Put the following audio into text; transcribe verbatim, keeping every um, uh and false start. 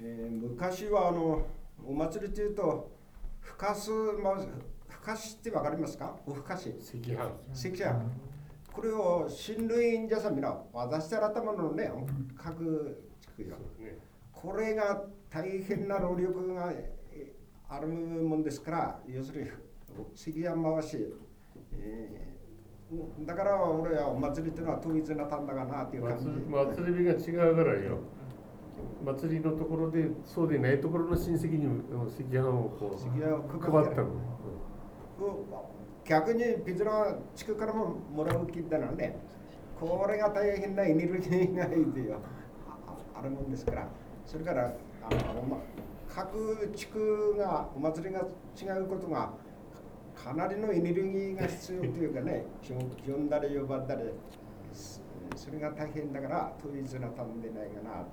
えー、昔はあのお祭りというとふかす、まあ、ふかしってわかりますか？おふかし赤飯赤飯これを親類인자さん皆渡したら頭のね各地区よ、ね、これが大変な労力があるもんですから、要するに赤飯回し、えー、だから俺はお祭りっていうのは統一なったんだかなっていう感じ。 祭り日が違うからよ。祭りのところでそうでないところの親戚に赤飯をこう配ったの。 逆にビズナ地区からももらう気だのね。これが大変なエネルギーがいいよあるもんですから、それからあの各地区がお祭りが違うことがかなりのエネルギーが必要というかね、呼んだり呼ばれたり、それが大変だから統一なたんでないかな